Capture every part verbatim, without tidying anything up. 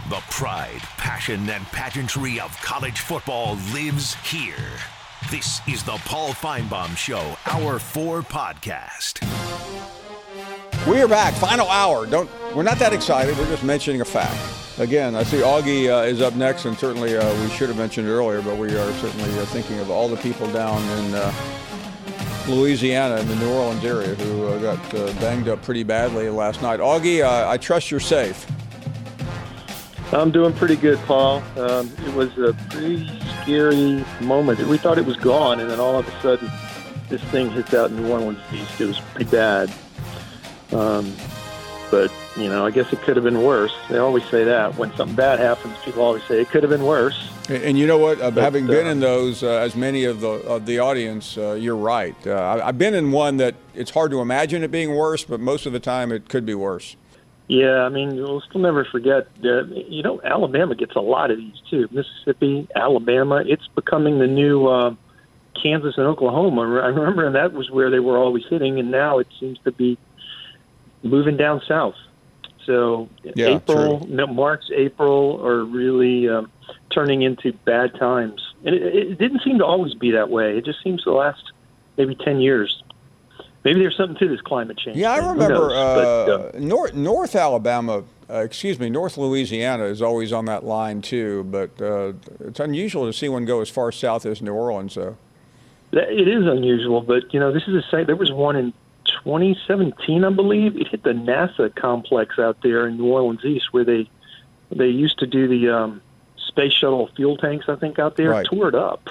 The pride, passion, and pageantry of college football lives here. This is the Paul Finebaum Show, Hour four podcast. We are back, final hour. Don't we're not that excited. We're just mentioning a fact. Again, I see Augie uh, is up next, and certainly uh, we should have mentioned it earlier, but we are certainly uh, thinking of all the people down in uh, Louisiana, in the New Orleans area, who uh, got uh, banged up pretty badly last night. Augie, uh, I trust you're safe. I'm doing pretty good, Paul. Um, it was a pretty scary moment. We thought it was gone, and then all of a sudden, this thing hits out in New Orleans East. It was pretty bad. Um, but, you know, I guess it could have been worse. They always say that. When something bad happens, people always say it could have been worse. And, and you know what? Uh, but, having been uh, in those, uh, as many of the of the audience, uh, you're right. Uh, I, I've been in one that it's hard to imagine it being worse, but most of the time it could be worse. Yeah, I mean, we'll still never forget, uh, you know, Alabama gets a lot of these, too. Mississippi, Alabama, it's becoming the new uh, Kansas and Oklahoma. I remember that was where they were always hitting, and now it seems to be moving down south. So yeah, April, true. no, March, April are really um, turning into bad times. And it, it didn't seem to always be that way. It just seems to last maybe ten years. Maybe there's something to this climate change. Yeah, I thing. remember Who knows? uh, But, uh, North, North Alabama, uh, excuse me, North Louisiana is always on that line too, but uh, it's unusual to see one go as far south as New Orleans, though. It is unusual, but, you know, this is a site. There was one in twenty seventeen, I believe. It hit the NASA complex out there in New Orleans East, where they they used to do the um, space shuttle fuel tanks, I think, out there. Right. Tore it up.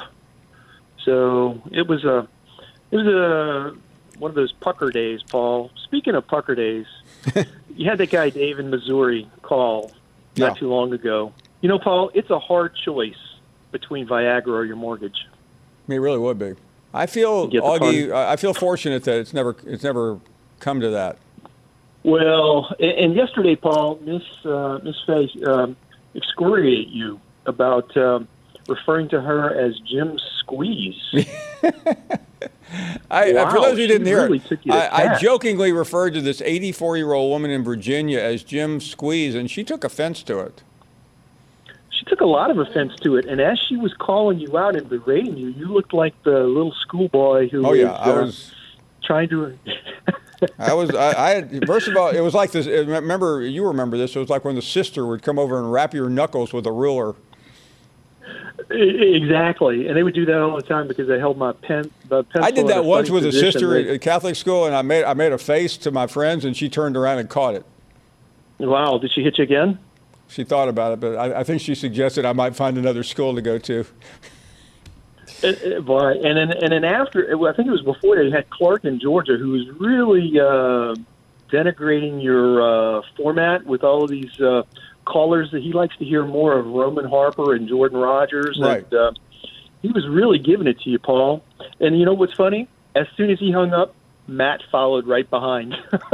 So it was a it was a one of those pucker days, Paul. Speaking of pucker days, you had that guy Dave in Missouri call not Yeah. too long ago. You know, Paul, it's a hard choice between Viagra or your mortgage. I mean, it really would be. I feel, You get the Augie, fun. I feel fortunate that it's never it's never come to that. Well, and, and yesterday, Paul, Miss uh, Miss Faye um, excoriated you about um, referring to her as Jim Squeeze. I, Wow, for those who she didn't hear really it, took you to I, I task. jokingly referred to this eighty-four-year-old woman in Virginia as Jim Squeeze, and she took offense to it. She took a lot of offense to it, and as she was calling you out and berating you, you looked like the little schoolboy who Oh was, yeah, I uh, was. trying to. I was. I, I had, first of all, it was like this. Remember, you remember this? It was like when the sister would come over and wrap your knuckles with a ruler. Exactly, and they would do that all the time because they held my pen. The pencil I did in that a once funny with a position. sister They- at Catholic school, and I made I made a face to my friends, and she turned around and caught it. Wow, did she hit you again? She thought about it, but I, I think she suggested I might find another school to go to. Uh, uh, Boy, and then and then after, I think it was before they had Clark in Georgia, who was really uh, denigrating your uh, format with all of these uh, callers that he likes to hear more of Roman Harper and Jordan Rogers. Right. And, uh, he was really giving it to you, Paul. And you know what's funny? As soon as he hung up, Matt followed right behind.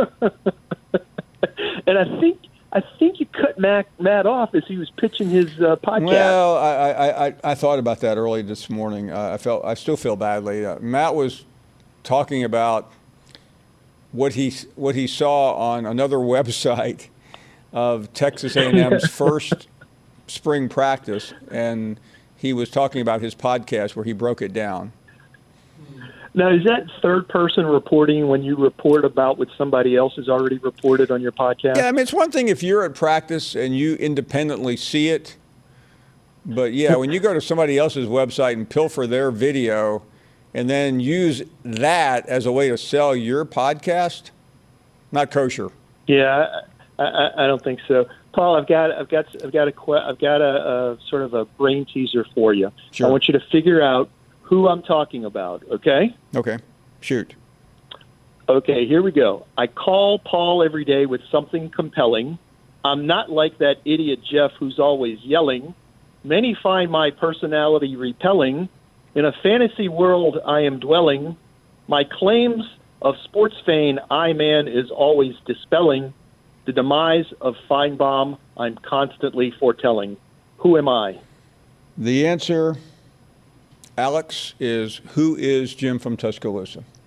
And I think I think you cut Matt, Matt off as he was pitching his uh, podcast. Well, I, I, I, I thought about that early this morning. Uh, I felt I still feel badly. Uh, Matt was talking about what he what he saw on another website of Texas A and M's first spring practice, and he was talking about his podcast where he broke it down. Now, is that third person reporting when you report about what somebody else has already reported on your podcast? Yeah, I mean, it's one thing if you're at practice and you independently see it, but yeah, when you go to somebody else's website and pilfer their video and then use that as a way to sell your podcast, not kosher. Yeah, I, I, I don't think so. Paul, I've got, I've got, I've got a, que- I've got a, a sort of a brain teaser for you. Sure. I want you to figure out who I'm talking about. Okay. Okay, shoot. Okay, here we go. I call Paul every day with something compelling. I'm not like that idiot Jeff who's always yelling. Many find my personality repelling. In a fantasy world I am dwelling. My claims of sports fame I, man, is always dispelling. The demise of Finebaum I'm constantly foretelling. Who am I? The answer, Alex, is who is Jim from Tuscaloosa?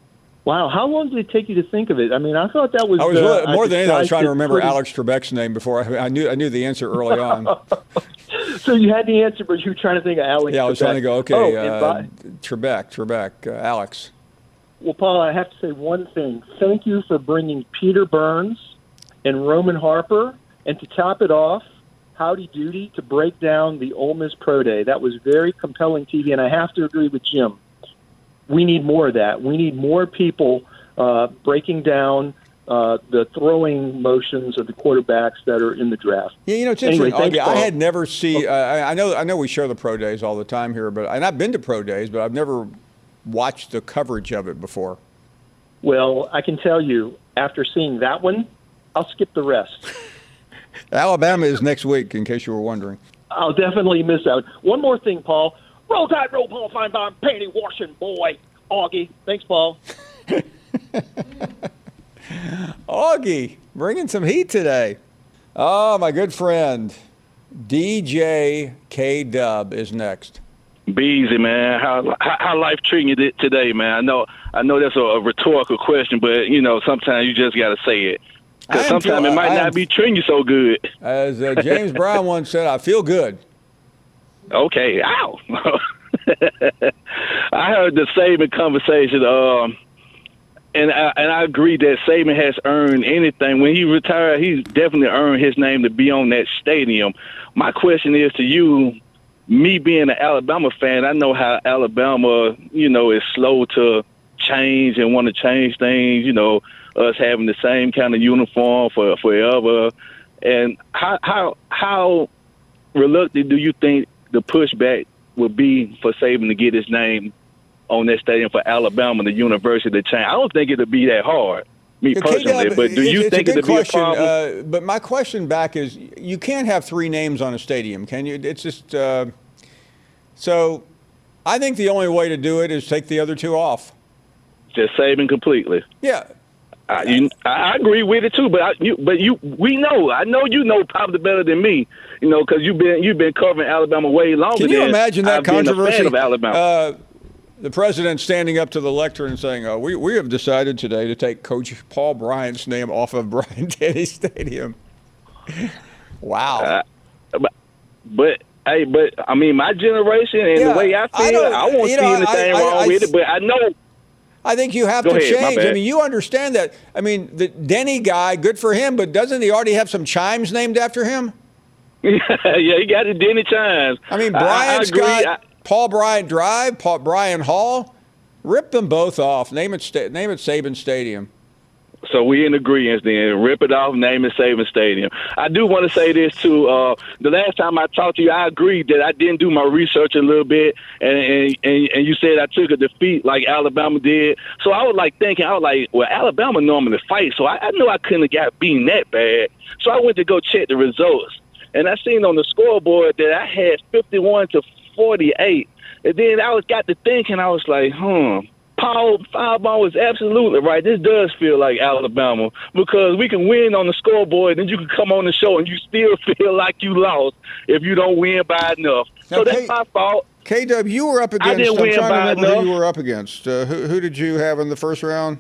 Wow, how long did it take you to think of it? I mean, I thought that was. I was uh, really, more than anything, I was trying to remember pretty... Alex Trebek's name before I, I knew I knew the answer early on. So you had the answer, but you were trying to think of Alex. Yeah, I was Trebek. trying to go. Okay, oh, uh, by... Trebek, Trebek, uh, Alex. Well, Paul, I have to say one thing. Thank you for bringing Peter Burns and Roman Harper, and to top it off, Howdy Doody to break down the Ole Miss Pro Day. That was very compelling T V, and I have to agree with Jim. We need more of that. We need more people uh, breaking down uh, the throwing motions of the quarterbacks that are in the draft. Yeah, you know, it's anyway, interesting. thanks, I had never see. Uh, I know, I know, we share the pro days all the time here, but and I've been to pro days, but I've never watched the coverage of it before. Well, I can tell you, after seeing that one, I'll skip the rest. Alabama is next week, in case you were wondering. I'll definitely miss out. One more thing, Paul. Roll Tide, roll, Paul Feinbaum, panty washing boy, Augie. Thanks, Paul. Augie, bringing some heat today. Oh, my good friend, D J K-Dub is next. Beezy, man, how how life treating you today, man? I know I know that's a, a rhetorical question, but you know sometimes you just got to say it because sometimes feel, it might I not am, be treating you so good. As uh, James Brown once said, I feel good. Okay, ow! I heard the Saban conversation, um, and I, and I agree that Saban has earned anything. When he retired, he's definitely earned his name to be on that stadium. My question is to you. Me being an Alabama fan, I know how Alabama, you know, is slow to change and want to change things, you know, us having the same kind of uniform for forever. And how how how reluctant do you think the pushback would be for Saban to get his name on that stadium for Alabama, the university, to change? I don't think it'll be that hard, me yeah, personally, but do you think it'll be a problem? Uh, but my question back is, you can't have three names on a stadium, can you? It's just uh, so. I think the only way to do it is take the other two off. Just Saban completely. Yeah, I, you, I agree with it too. But I, you, but you, we know. I know you know probably better than me. You know, because you've been you've been covering Alabama way longer. Can you than imagine that I've controversy? Been a fan of Alabama. Uh, the president standing up to the lectern and saying, oh, we, we have decided today to take Coach Paul Bryant's name off of Bryant-Denny Stadium. Wow. Uh, but, but, hey, but, I mean, my generation and yeah, the way I feel, I, I won't see know, anything I, wrong I, with I, it, but I know. I think you have Go to ahead, change. I mean, you understand that. I mean, the Denny guy, good for him, but doesn't he already have some chimes named after him? Yeah, he got the Denny chimes. I mean, Bryant's I, I got Paul Bryant Drive, Paul Bryant Hall. Rip them both off. Name it, name it Saban Stadium. So we in agreement then. Rip it off, name it Saban Stadium. I do want to say this too. Uh, the last time I talked to you, I agreed that I didn't do my research a little bit, and and, and, and you said I took a defeat like Alabama did. So I was like thinking, I was like, well, Alabama normally fights, so I, I knew I couldn't have got beaten that bad. So I went to go check the results, and I seen on the scoreboard that I had fifty-one to forty-eight. And then I was got to thinking, I was like, hmm. Paul Feinbaum was absolutely right. This does feel like Alabama because we can win on the scoreboard, and then you can come on the show and you still feel like you lost if you don't win by enough. Now, so that's K- my fault. K-Dub, you were up against. I didn't I'm win trying by to remember enough. who you were up against. Uh, who, who did you have in the first round?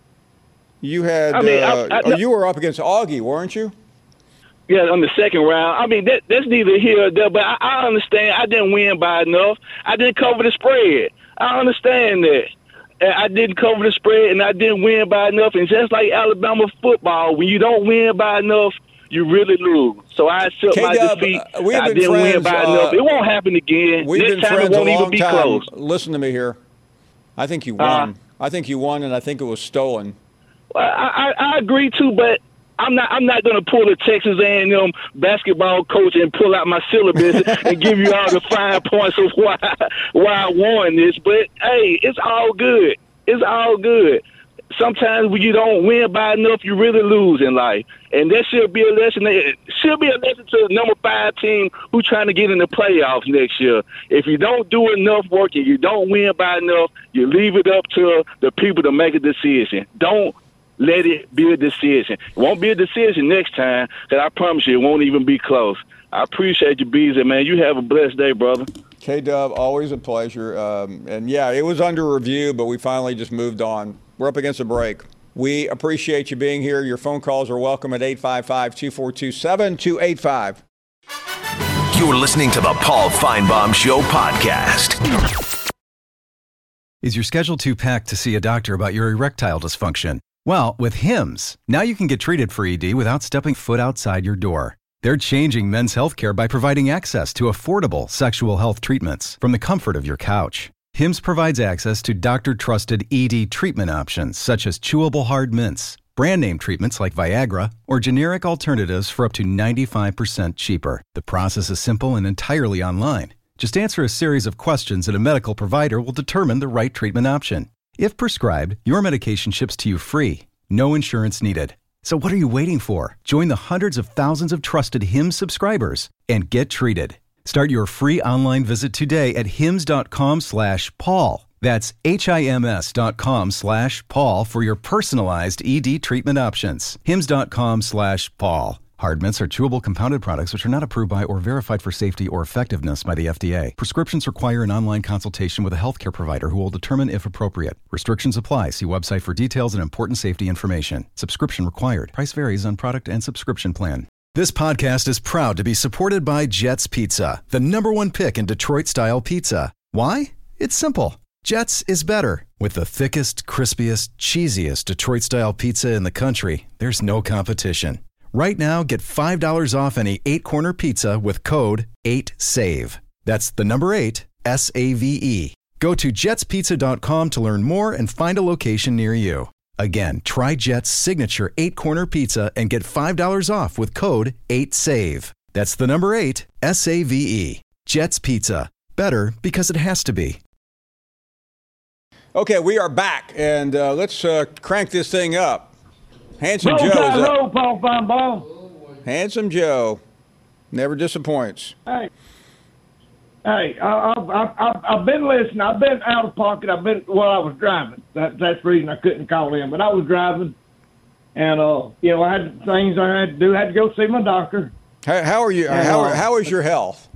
You had. I mean, uh, I, I, oh, you were up against Augie, weren't you? Yeah, on the second round. I mean, that, that's neither here or there, but I, I understand. I didn't win by enough. I didn't cover the spread. I understand that. I didn't cover the spread, and I didn't win by enough. And just like Alabama football, when you don't win by enough, you really lose. So I accept my defeat. Uh, we have I been didn't friends, win by uh, enough. It won't happen again. We've Next been time friends it won't a long even be time. close. Listen to me here. I think you Uh, won. I think you won, and I think it was stolen. Well, I, I, I agree too, but I'm not. I'm not going to pull a Texas A and M basketball coach and pull out my syllabus and give you all the fine points of why why I won this. But hey, it's all good. It's all good. Sometimes when you don't win by enough, you really lose in life. And that should be a lesson. It should be a lesson to the number five team who's trying to get in the playoffs next year. If you don't do enough work and you don't win by enough, you leave it up to the people to make a decision. Don't let it be a decision. It won't be a decision next time, because I promise you it won't even be close. I appreciate you, Beezy, man. You have a blessed day, brother. K-Dub, always a pleasure. Um, and, yeah, it was under review, but we finally just moved on. we're up against a break. We appreciate you being here. Your phone calls are welcome at eight five five, two four two, seven two eight five. You're listening to the Paul Feinbaum Show podcast. Is your schedule too packed to see a doctor about your erectile dysfunction? Well, with Hims, now you can get treated for E D without stepping foot outside your door. They're changing men's healthcare by providing access to affordable sexual health treatments from the comfort of your couch. Hims provides access to doctor-trusted E D treatment options such as chewable hard mints, brand name treatments like Viagra, or generic alternatives for up to ninety-five percent cheaper. The process is simple and entirely online. Just answer a series of questions and a medical provider will determine the right treatment option. If prescribed, your medication ships to you free. No insurance needed. So what are you waiting for? Join the hundreds of thousands of trusted Hims subscribers and get treated. Start your free online visit today at hims.com slash Paul. That's H-I-M-S dot com slash Paul for your personalized E D treatment options. Hims.com slash Paul. Hard mints are chewable compounded products which are not approved by or verified for safety or effectiveness by the F D A. Prescriptions require an online consultation with a healthcare provider who will determine if appropriate. Restrictions apply. See website for details and important safety information. Subscription required. Price varies on product and subscription plan. This podcast is proud to be supported by Jets Pizza, the number one pick in Detroit-style pizza. Why? It's simple. Jets is better. With the thickest, crispiest, cheesiest Detroit-style pizza in the country, there's no competition. Right now, get five dollars off any eight-corner pizza with code eight save. That's the number eight, S A V E. Go to jets pizza dot com to learn more and find a location near you. Again, try Jet's signature eight-corner pizza and get five dollars off with code eight save. That's the number eight, S A V E. Jet's Pizza. Better because it has to be. Okay, we are back, and uh, let's uh, crank this thing up. Handsome roll, Joe is up. Roll, Paul Feinbaum. Handsome Joe never disappoints. Hey, hey, I, I've, I've, I've been listening. I've been out of pocket. I've been while I was driving. That, that's the reason I couldn't call in. But I was driving, and uh, you know, I had things I had to do. I had to go see my doctor. How, how are you? And, how, uh, how is your health?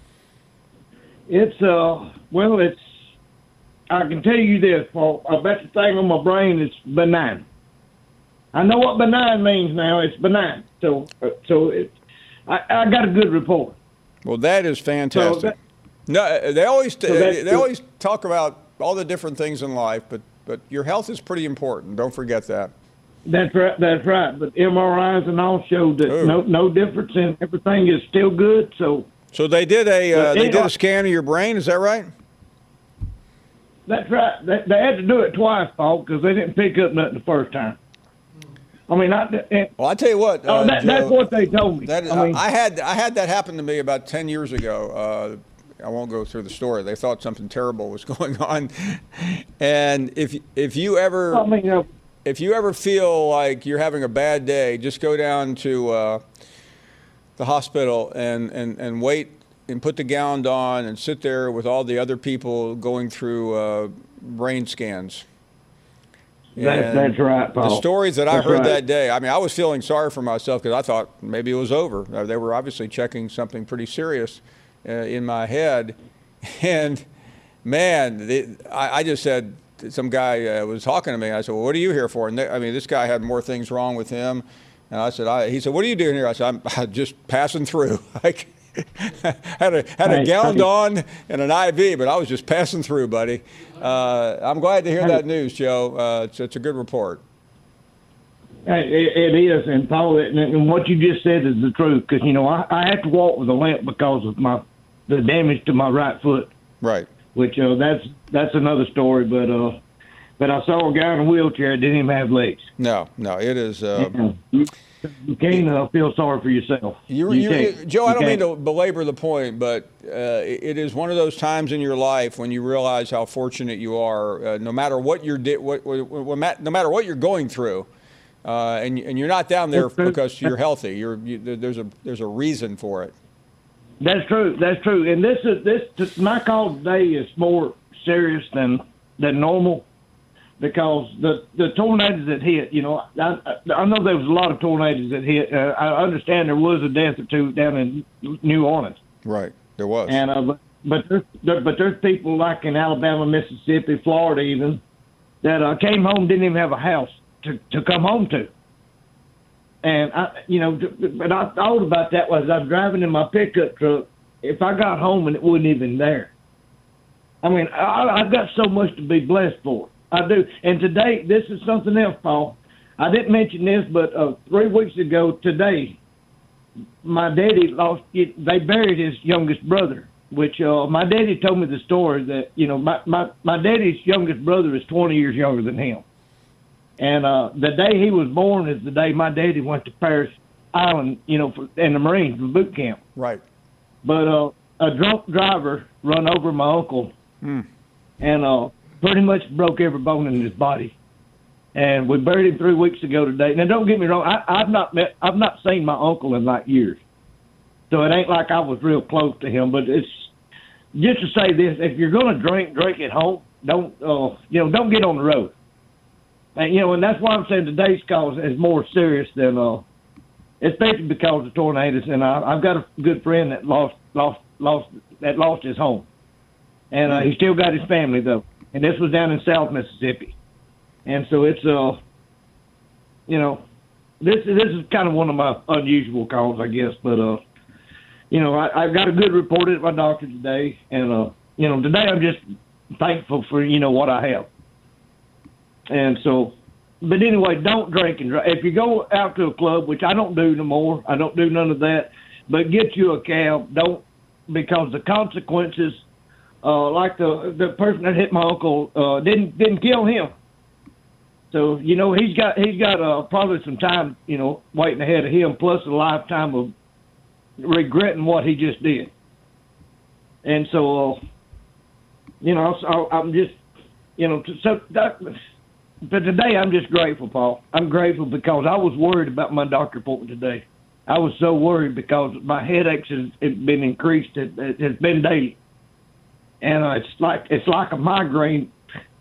It's uh, well, it's. I can tell you this, Paul. I bet the thing on my brain is benign. I know what benign means now. It's benign. So, uh, so it, I, I got a good report. Well, that is fantastic. So that, no, they always so they good. always talk about all the different things in life, but but your health is pretty important. Don't forget that. That's right. That's right. But M R Is and all showed that Ooh. no no difference, and everything is still good. So. So they did a uh, they did a scan of your brain. Is that right? That's right. They, they had to do it twice, Paul, because they didn't pick up nothing the first time. I mean, I. And, well, I tell you what. Uh, oh, that, Joe, that's what they told me. That is, I, mean, I had I had that happen to me about ten years ago. Uh, I won't go through the story. They thought something terrible was going on, and if if you ever I mean, uh, if you ever feel like you're having a bad day, just go down to uh, the hospital and, and, and wait and put the gown on and sit there with all the other people going through uh, brain scans. That's, that's right, Paul. The stories that that's I heard right. that day, I mean, I was feeling sorry for myself because I thought maybe it was over. Uh, they were obviously checking something pretty serious uh, in my head. And, man, they, I, I just said, some guy uh, was talking to me. I said, well, what are you here for? And they, I mean, this guy had more things wrong with him. And I said, I, he said, what are you doing here? I said, I'm, I'm just passing through. Like, had a had a gown on and an I V, but I was just passing through, buddy. Uh, I'm glad to hear that news, Joe. Uh, it's, it's a good report. It, it is, and Paul, and what you just said is the truth. Because you know, I, I have to walk with a limp because of my the damage to my right foot. Right. Which uh, that's that's another story. But uh, but I saw a guy in a wheelchair that didn't even have legs. No, no, it is. Uh, you, you can't uh, feel sorry for yourself. You, you you, Joe, I don't can't. mean to belabor the point, but uh, it is one of those times in your life when you realize how fortunate you are. Uh, no matter what you're di- what, what, what, no matter what you're going through, uh, and and you're not down there because you're healthy. You're you, there's a there's a reason for it. That's true. That's true. And this is this my call today is more serious than than normal. Because the, the tornadoes that hit, you know, I, I know there was a lot of tornadoes that hit. Uh, I understand there was a death or two down in New Orleans. Right, there was. And uh, but but there's, there, but there's people like in Alabama, Mississippi, Florida, even that uh, came home, didn't even have a house to, to come home to. And, I, you know, but I thought about that was I was driving in my pickup truck. If I got home and it wasn't even there. I mean, I, I've got so much to be blessed for. I do. And today, this is something else, Paul. I didn't mention this, but uh, three weeks ago today, my daddy lost, they buried his youngest brother, which uh, my daddy told me the story that, you know, my, my, my daddy's youngest brother is twenty years younger than him. And uh, the day he was born is the day my daddy went to Paris Island, you know, for, in the Marines, for boot camp. Right. But uh, a drunk driver run over my uncle mm. and uh, pretty much broke every bone in his body. And we buried him three weeks ago today. Now, don't get me wrong, I, I've not met, I've not seen my uncle in like years, so it ain't like I was real close to him. But it's just to say this: if you're going to drink, drink at home. Don't, uh, you know, don't get on the road. And you know, and that's why I'm saying today's cause is more serious than, uh, especially because of tornadoes. And I, I've got a good friend that lost, lost, lost, that lost his home, and uh, he still got his family though. And this was down in South Mississippi. And so it's, uh, you know, this this is kind of one of my unusual calls, I guess. But, uh, you know, I, I got a good report at my doctor today. And, uh, you know, today I'm just thankful for, you know, what I have. And so, but anyway, don't drink and drive. If you go out to a club, which I don't do no more, I don't do none of that, but get you a cab. Don't, because the consequences, uh, like the the person that hit my uncle, uh, didn't didn't kill him. So, you know, he's got he's got uh, probably some time, you know, waiting ahead of him, plus a lifetime of regretting what he just did. And so, uh, you know, so I'm just, you know, so that, but today I'm just grateful, Paul. I'm grateful because I was worried about my doctor appointment today. I was so worried because my headaches has, have been increased. It, it has been daily. And uh, it's like it's like a migraine.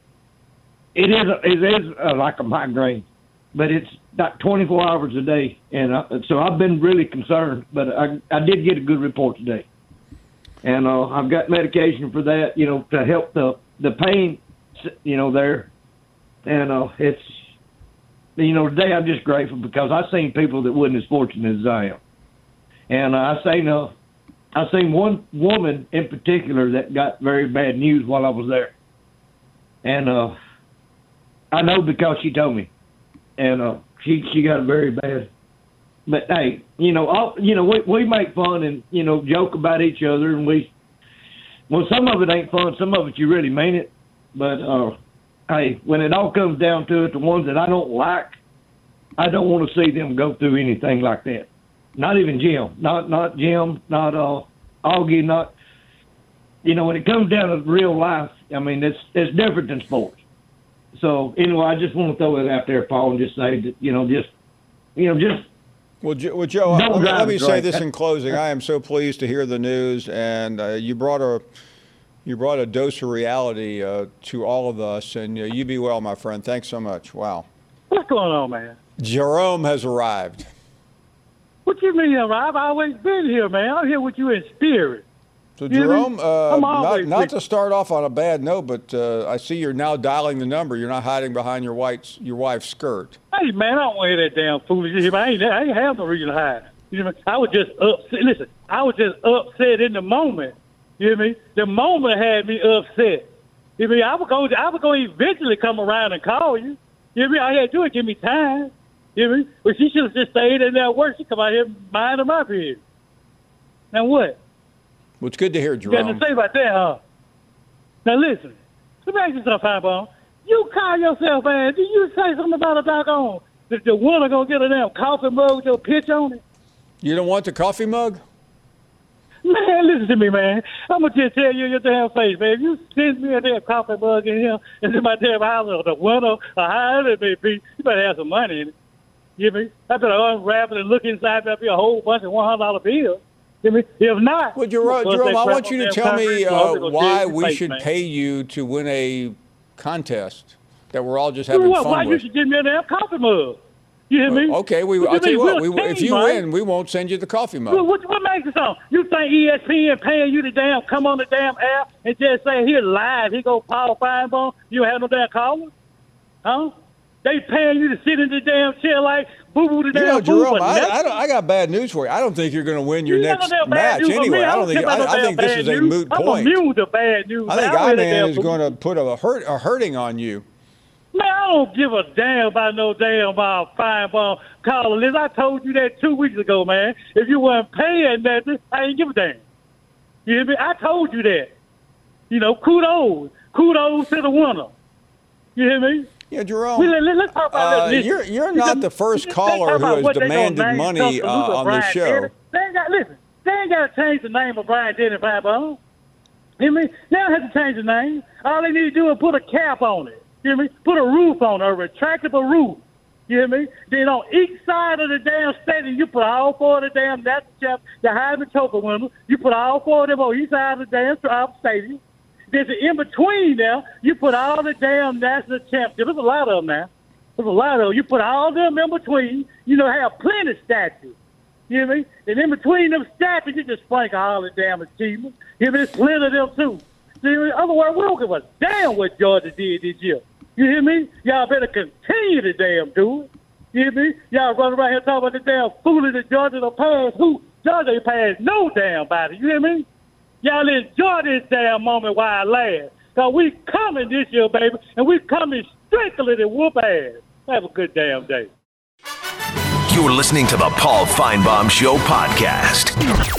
It is, it is uh, like a migraine, but it's like twenty-four hours a day. And I, so I've been really concerned, but I, I did get a good report today. And uh, I've got medication for that, you know, to help the, the pain, you know, there. And uh, it's, you know, today I'm just grateful because I've seen people that wasn't as fortunate as I am. And uh, I seen, uh, I seen one woman in particular that got very bad news while I was there. And, uh, I know because she told me, and uh, she she got it very bad. But hey, you know, all, you know, we we make fun and you know joke about each other, and we, well, some of it ain't fun, some of it you really mean it. But uh, hey, when it all comes down to it, the ones that I don't like, I don't want to see them go through anything like that. Not even Jim, not not Jim, not uh, Augie, not. You know, when it comes down to real life, I mean, it's it's different than sports. So, anyway, I just want to throw it out there, Paul, and just say that, you know, just, you know, just. Well, Joe, well, Joe let me, let me say this in closing. I am so pleased to hear the news, and uh, you brought a you brought a dose of reality uh, to all of us, and uh, you be well, my friend. Thanks so much. Wow. What's going on, man? Jerome has arrived. What you mean, arrived? I've always been here, man. I'm here with you in spirit. So, Jerome, uh, not, not to start off on a bad note, but uh, I see you're now dialing the number. You're not hiding behind your wife's your wife's skirt. Hey, man, I don't want to hear that damn foolishness. I ain't, I ain't have no reason to hide. You know, I was just upset. Listen, I was just upset in the moment. You hear me? The moment had me upset. You hear me? I was going, I was going to eventually come around and call you. You hear me? All you had to do is give me time. You hear me? But she should have just stayed in there at work. She come out here minding my business. Now what? Well, it's good to hear, Jerome. You got to say about that, huh? Now, listen. Let me ask you something, Fireball. You call yourself, man. Did you say something about a doggone that the winner going to get a damn coffee mug with your pitch on it? You don't want the coffee mug? Man, listen to me, man. I'm going to just tell you your damn face, man. If you send me a damn coffee mug in here and in my damn house or the winner or however it may be, you better have some money in it. You hear me? I better unwrap it and look inside. There'll be a whole bunch of one hundred dollar bills. If not, well, Jerome, Jerome I want you to tell me uh, why we should pay you to win a contest that we're all just having well, fun why with. Why you should give me a damn coffee mug? You hear me? Uh, okay, we, I'll tell you what. We, if you right? win, we won't send you the coffee mug. Well, what, what makes it so? You think E S P N paying you to damn come on the damn app and just say here live, here go Paul Feinbaum? You have no damn caller? Huh? They paying you to sit in the damn chair like boo-boo the You damn know, boo. Jerome, I, I, don't, I got bad news for you. I don't think you're going to win your You next never match news for anyway. me. I don't care think. about no I, I think damn this bad is a news. moot I'm point. immune to bad news. I think man. I I-Man is damn going to put a hurt a hurting on you. Man, I don't give a damn about no damn uh, fine ball caller list. I told you that two weeks ago, man. If you weren't paying nothing, I ain't give a damn. You hear me? I told you that. You know, kudos. Kudos to the winner. You hear me? Yeah, Jerome. We, let, let's talk about uh, this. you're you're not the first caller who has demanded money uh, on this show. Denny. They ain't got listen. They ain't got to change the name of Brian Denny Fine Ball. You hear me? They don't have to change the name. All they need to do is put a cap on it. You hear me? Put a roof on it, a retractable roof. You hear me? Then on each side of the damn stadium, you put all four of the damn national champ, the Heisman Trophy winner. You put all four of them on each side of the damn uh, stadium. There's an in between there. You put all the damn national champs. There's a lot of them now. There's a lot of them. You put all of them in between. You know, have plenty of statues. You hear me? And in between them statues, you just sprinkle all the damn achievements. You hear me? There's plenty of them too. See, otherwise, we don't give a damn what Georgia did this year. You hear me? Y'all better continue to damn do it. You hear me? Y'all run around here talking about the damn fooling that Georgia don't pass. Who? Georgia ain't pass no damn body. You hear me? Y'all enjoy this damn moment while it lasts. Because we coming this year, baby, and we coming strictly to whoop ass. Have a good damn day. You're listening to the Paul Feinbaum Show podcast.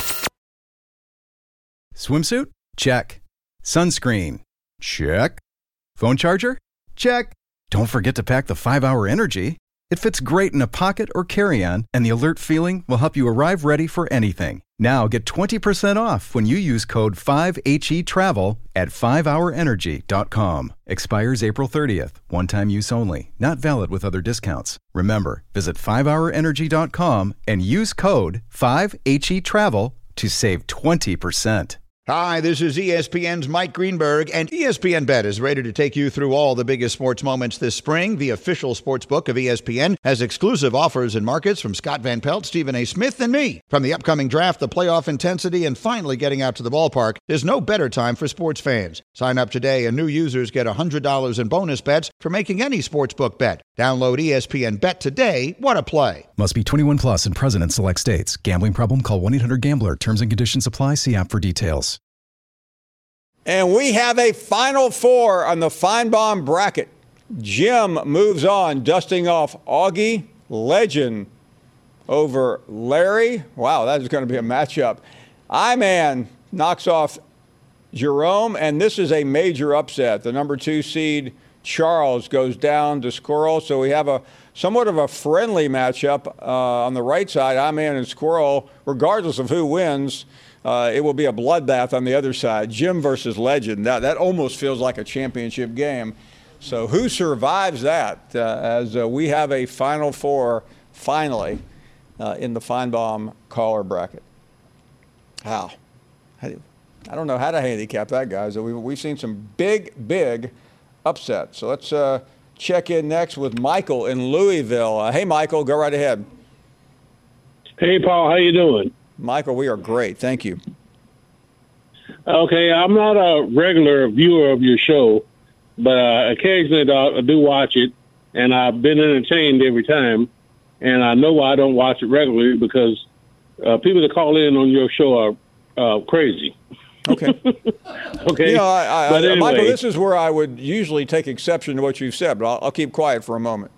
Swimsuit? Check. Sunscreen? Check. Phone charger? Check. Don't forget to pack the five hour Energy. It fits great in a pocket or carry-on, and the alert feeling will help you arrive ready for anything. Now get twenty percent off when you use code five H E travel at five hour energy dot com. Expires April thirtieth. One-time use only. Not valid with other discounts. Remember, visit five hour energy dot com and use code five H E travel to save twenty percent. Hi, this is E S P N's Mike Greenberg, and E S P N Bet is ready to take you through all the biggest sports moments this spring. The official sports book of E S P N has exclusive offers and markets from Scott Van Pelt, Stephen A. Smith, and me. From the upcoming draft, the playoff intensity, and finally getting out to the ballpark, there's no better time for sports fans. Sign up today, and new users get one hundred dollars in bonus bets for making any sportsbook bet. Download E S P N Bet today. What a play. Must be twenty-one plus and present in select states. Gambling problem? Call one eight hundred gambler. Terms and conditions apply. See app for details. And we have a Final Four on the Feinbaum bracket. Jim moves on, dusting off Augie, Legend, over Larry. Wow, that is going to be a matchup. I-Man knocks off Jerome, and this is a major upset. The number two seed, Charles, goes down to Squirrel. So we have a somewhat of a friendly matchup uh, on the right side, I-Man and Squirrel, regardless of who wins. Uh, it will be a bloodbath on the other side. Jim versus Legend. That, that almost feels like a championship game. So who survives that uh, as uh, we have a Final Four finally uh, in the Feinbaum caller bracket? How? How do you, I don't know how to handicap that, guys. We've, we've seen some big, big upsets. So let's uh, check in next with Michael in Louisville. Uh, hey, Michael, go right ahead. Hey, Paul, how you doing? Michael, we are great. Thank you. Okay, I'm not a regular viewer of your show, but uh, occasionally I do watch it, and I've been entertained every time. And I know I don't watch it regularly because uh, people that call in on your show are uh, crazy. Okay. okay. You know, I, I, but anyway, Michael, this is where I would usually take exception to what you've said, but I'll, I'll keep quiet for a moment.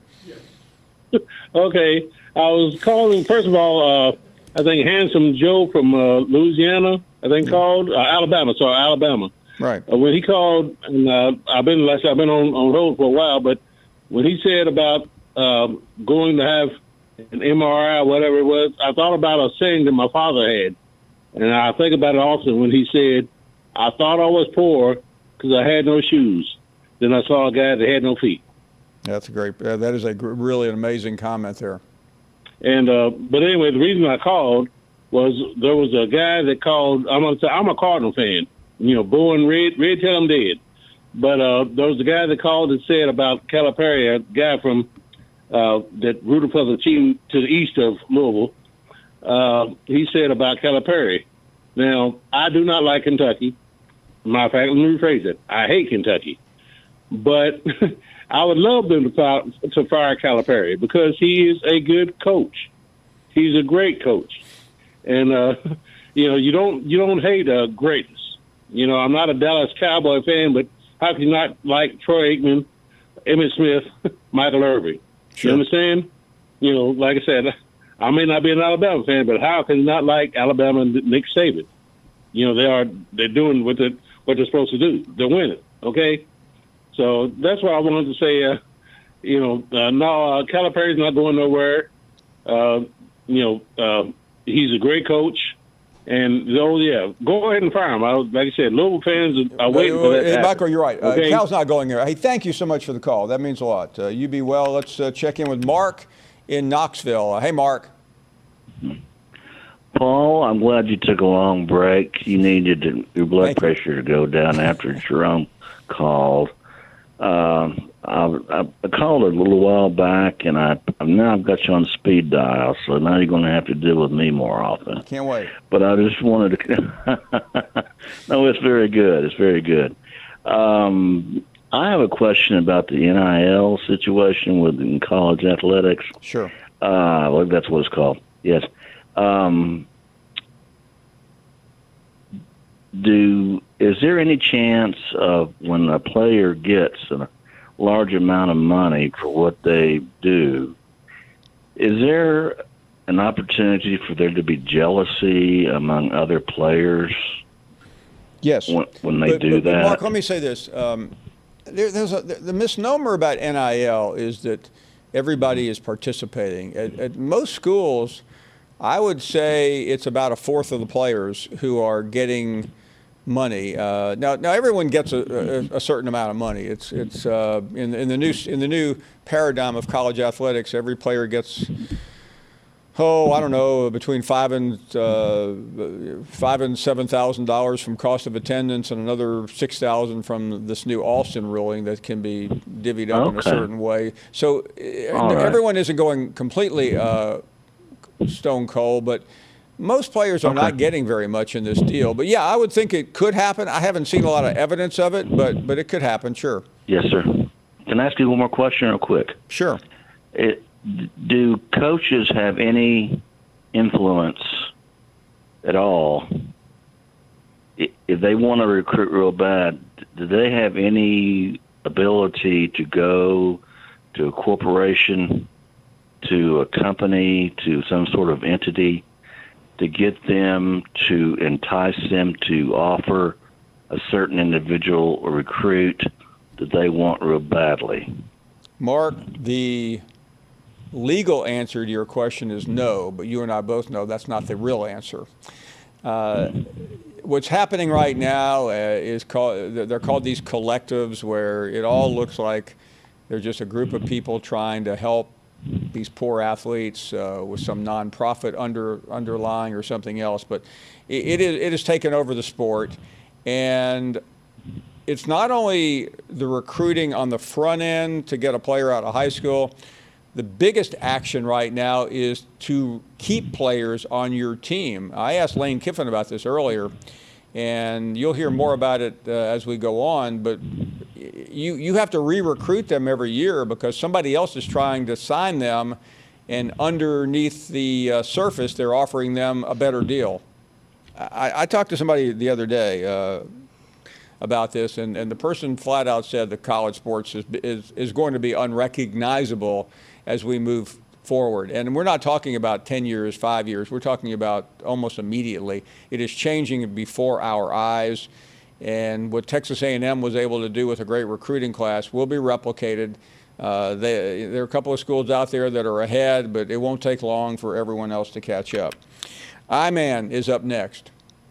Okay. I was calling, first of all, uh, I think Handsome Joe from uh, Louisiana, I think called, uh, Alabama, sorry, Alabama. Right. Uh, when he called, and uh, I've been, like I said, I've been on, on hold for a while, but when he said about uh, going to have an M R I, whatever it was, I thought about a saying that my father had. And I think about it often when he said, I thought I was poor because I had no shoes. Then I saw a guy that had no feet. That's a great, uh, that is a gr- really an amazing comment there. And uh, but anyway, the reason I called was there was a guy that called. I'm gonna say I'm a Cardinal fan. You know, Bo and Red, Red till I'm dead. But uh, there was a guy that called and said about Calipari, a guy from uh, that rooted for the team to the east of Louisville. Uh, he said about Calipari. Now, I do not like Kentucky. Matter of fact, let me rephrase it. I hate Kentucky. but I would love them to fire, to fire Calipari because he is a good coach. He's a great coach, and uh, you know you don't you don't hate uh, greatness. You know, I'm not a Dallas Cowboy fan, but how can you not like Troy Aikman, Emmitt Smith, Michael Irvin? Sure. You understand? You know, like I said, I may not be an Alabama fan, but how can you not like Alabama and Nick Saban? You know, they are they're doing what they what they're supposed to do. They're winning. Okay, so that's why I wanted to say, uh, you know, uh, no, uh, Calipari's not going nowhere. Uh, you know, uh, he's a great coach. And, oh, yeah, go ahead and fire him. I, like I said, Louisville fans are waiting for that. Hey, Michael, you're right. Okay? Uh, Cal's not going there. Hey, thank you so much for the call. That means a lot. Uh, you be well. Let's uh, check in with Mark in Knoxville. Uh, hey, Mark. Paul, I'm glad you took a long break. You needed to, your blood thank pressure you. to go down after Jerome called. Um, I, I, I called a little while back, and I now I've got you on speed dial, so now you're going to have to deal with me more often. Can't wait. But I just wanted to. No, it's very good. It's very good. Um, I have a question about the N I L situation within college athletics. Sure. Uh, well, that's what it's called. Yes. Um, do is there any chance of when a player gets a large amount of money for what they do, is there an opportunity for there to be jealousy among other players? Yes. When, when they but, do but, that? But Mark, let me say this. Um, there, there's a, the misnomer about N I L is that everybody is participating. At, at most schools, I would say it's about a fourth of the players who are getting money. Uh, now, now everyone gets a, a, a certain amount of money. It's it's uh, in in the new in the new paradigm of college athletics. Every player gets, oh, I don't know, between five and uh, five and seven thousand dollars from cost of attendance, and another six thousand from this new Alston ruling that can be divvied up okay. in a certain way. So uh, everyone right. isn't going completely uh, stone cold, but most players are okay. not getting very much in this deal. But, yeah, I would think it could happen. I haven't seen a lot of evidence of it, but but it could happen, sure. Yes, sir. Can I ask you one more question real quick? Sure. It, do coaches have any influence at all? If they want to recruit real bad, do they have any ability to go to a corporation, to a company, to some sort of entity, to get them to entice them to offer a certain individual or recruit that they want real badly? Mark, the legal answer to your question is no, but you and I both know that's not the real answer. Uh, what's happening right now uh, is called, they're called these collectives, where it all looks like they're just a group of people trying to help these poor athletes uh, with some nonprofit under underlying or something else. But it, it, is, it has taken over the sport, and it's not only the recruiting on the front end to get a player out of high school. The biggest action right now is to keep players on your team. I asked Lane Kiffin about this earlier, and you'll hear more about it uh, as we go on, but you, you have to re-recruit them every year because somebody else is trying to sign them, and underneath the uh, surface, they're offering them a better deal. I, I talked to somebody the other day uh, about this, and, and the person flat out said that college sports is, is, is going to be unrecognizable as we move forward. And we're not talking about ten years, five years. We're talking about almost immediately. It is changing before our eyes. And what Texas A and M was able to do with a great recruiting class will be replicated. Uh, they, there are a couple of schools out there that are ahead, but it won't take long for everyone else to catch up. I-Man is up next.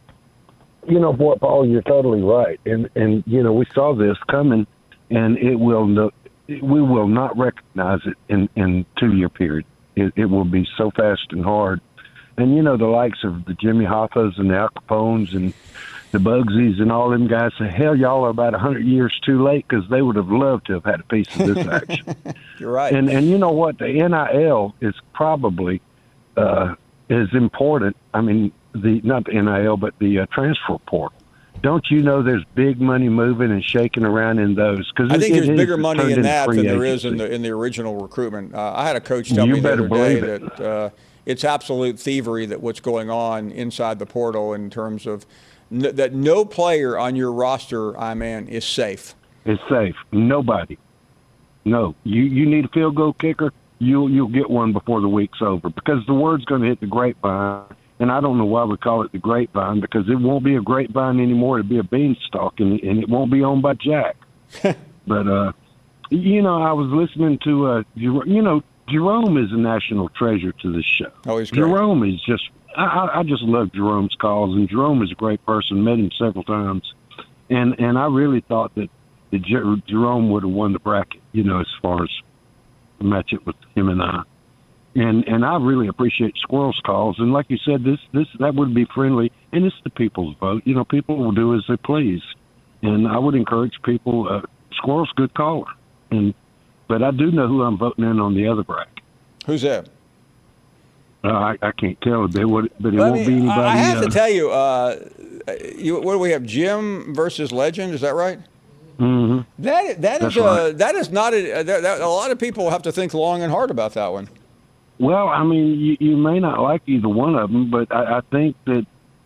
You know what, Paul, you're totally right. And, and you know, we saw this coming, and it will no, we will not recognize it in, in two-year period. It, it will be so fast and hard. And, you know, the likes of the Jimmy Hoffas and the Al Capones and the Bugsies and all them guys say, hell, y'all are about one hundred years too late, because they would have loved to have had a piece of this action. You're right. And, and you know what? The N I L is probably uh, as important. I mean, the not the N I L, but the uh, transfer portal don't you know there's big money moving and shaking around in those? Cause I think it, there's it bigger is money turned in into that than free there is in agency. the in the original recruitment. Uh, I had a coach tell You me the better other day believe it. that uh, it's absolute thievery that what's going on inside the portal in terms of n- that no player on your roster, I man, is safe. It's safe. Nobody. No. You you need a field goal kicker, you'll you'll get one before the week's over because the word's going to hit the grapevine. And I don't know why we call it the grapevine because it won't be a grapevine anymore. It'll be a beanstalk, and, and it won't be owned by Jack. But, uh, you know, I was listening to, uh, Jer- you know, Jerome is a national treasure to this show. Oh, he's great. Jerome is just, I, I just love Jerome's calls, and Jerome is a great person. Met him several times. And and I really thought that, that Jer- Jerome would have won the bracket, you know, as far as the matchup with him and I. And and I really appreciate Squirrel's calls. And like you said, this this that would be friendly, and it's the people's vote. You know, people will do as they please. And I would encourage people. Uh, Squirrel's a good caller, and but I do know who I'm voting in on the other bracket. Who's that? Uh, I, I can't tell, but it, would, but it Let won't me- be anybody. I have uh, to tell you, uh, you, what do we have? Jim versus Legend. Is that right? Mm-hmm. That that is That's right. a that is not a that, that, a lot of people have to think long and hard about that one. Well, I mean, you, you may not like either one of them, but I, I think that.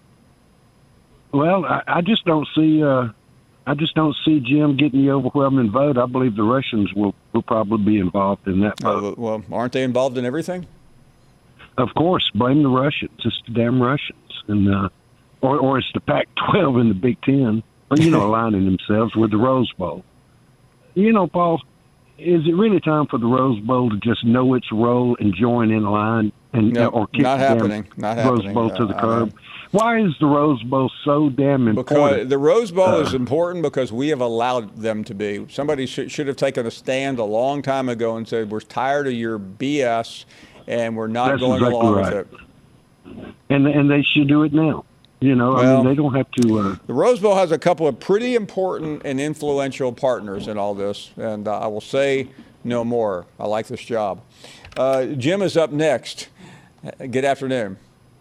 Well, I, I just don't see. Uh, I just don't see Jim getting the overwhelming vote. I believe the Russians will, will probably be involved in that vote. Oh, well, aren't they involved in everything? Of course, blame the Russians. It's the damn Russians, and uh, or or it's the Pac twelve and the Big Ten, or you know, aligning themselves with the Rose Bowl. You know, Paul, is it really time for the Rose Bowl to just know its role and join in line and No, or kick not the damn happening. Not Rose happening. Bowl to the Uh, I curb? know. Why is the Rose Bowl so damn important? Because the Rose Bowl Uh, is important because we have allowed them to be. Somebody should, should have taken a stand a long time ago and said, we're tired of your B S and we're not That's going exactly along right. with it. and and they should do it now. You know, I Well, mean, they don't have to. Uh, The Rose Bowl has a couple of pretty important and influential partners in all this, and uh, I will say no more. I like this job. Uh, Jim is up next. Uh, Good afternoon.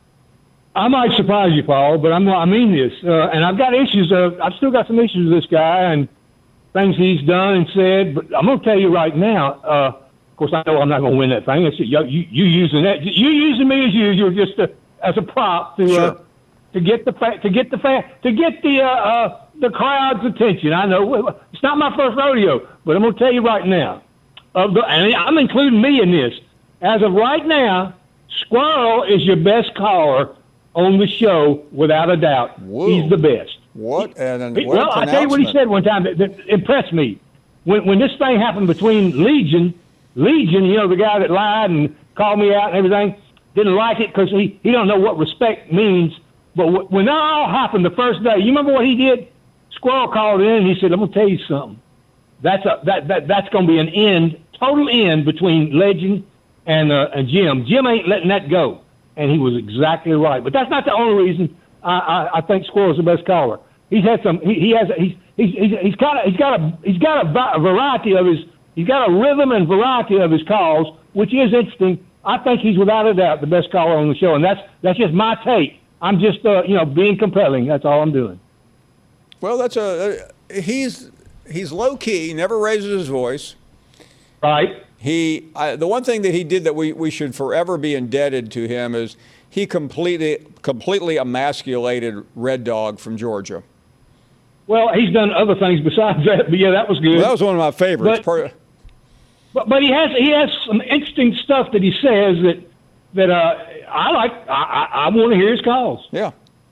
I might surprise you, Paul, but I'm I mean this, uh, and I've got issues. Uh, I've still got some issues with this guy and things he's done and said. But I'm going to tell you right now. Uh, of course, I know I'm not going to win that thing. It's you, you, you using that. You using me as usual, just to, as a prop to Sure. uh, to get the fa- to get the fa- to get the uh, uh, the crowd's attention. I know it's not my first rodeo, but I'm going to tell you right now. Of the, and I'm including me in this. As of right now, Squirrel is your best caller on the show, without a doubt. Whoa. He's the best. What? And, and He- what well, a I tell you what he pronouncement. said one time that, that impressed me. When when this thing happened between Legion, Legion, you know, the guy that lied and called me out and everything, didn't like it because he, he don't know what respect means. But w- when that all happened the first day, you remember what he did? Squirrel called in and he said, I'm going to tell you something. That's a, that, that that's going to be an end, total end between Legend and uh, and Jim. Jim ain't letting that go. And he was exactly right. But that's not the only reason I, I, I think Squirrel's the best caller. He's had some. He, he has. He's he's he's, he's got a, he's got a he's got a, va- a variety of his. He's got a rhythm and variety of his calls, which is interesting. I think he's without a doubt the best caller on the show, and that's that's just my take. I'm just uh, you know being compelling. That's all I'm doing. Well, that's a. Uh, he's he's low key. Never raises his voice. Right. He, I, the one thing that he did that we, we should forever be indebted to him is he completely completely emasculated Red Dog from Georgia. Well, he's done other things besides that, but yeah, that was good. Well, that was one of my favorites. But- Per- But but he has he has some interesting stuff that he says that that uh, I like. I, I, I want to hear his calls. yeah.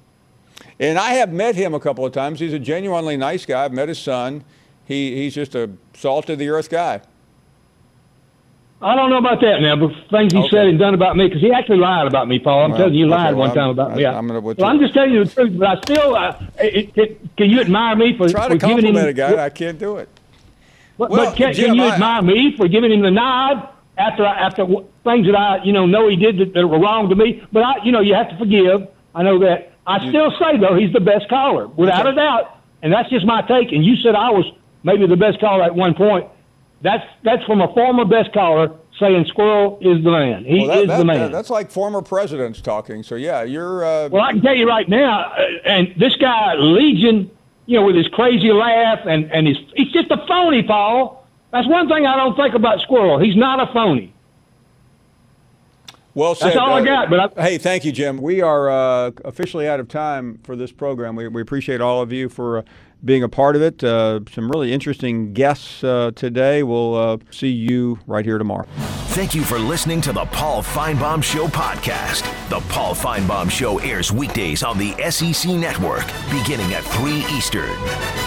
And I have met him a couple of times. He's a genuinely nice guy. I've met his son. He he's just a salt of the earth guy. I don't know about that now, but things he Okay. said and done about me, because he actually lied about me, Paul. I'm Well, telling you, he okay, lied well, one time I'm- about me. I- I'm gonna withdraw. Well, I'm just telling you the truth, but I still, uh, it, it, can you admire me for, Try for to giving him? compliment a guy. I can't do it. But, Well, but can, Jim, can you I- admire me for giving him the nod after I, after w- things that I, you know, know he did that, that were wrong to me? But I, you know, you have to forgive. I know that. I still say though he's the best caller, without Okay. a doubt, and that's just my take. And you said I was maybe the best caller at one point. That's that's from a former best caller saying Squirrel is the man. He Well, that- is that- the man. that- that's like former presidents talking. So yeah, you're. Uh, Well, I can tell you right now, uh, and this guy Legion you know, with his crazy laugh and, and his, he's just a phony, Paul. That's one thing I don't think about Squirrel. He's not a phony. Well said. That's all uh, I got. But I, hey, thank you, Jim. We are uh, officially out of time for this program. We, we appreciate all of you for uh, being a part of it. Uh, some really interesting guests uh, today. We'll uh, see you right here tomorrow. Thank you for listening to the Paul Feinbaum Show podcast. The Paul Feinbaum Show airs weekdays on the S E C Network, beginning at three Eastern.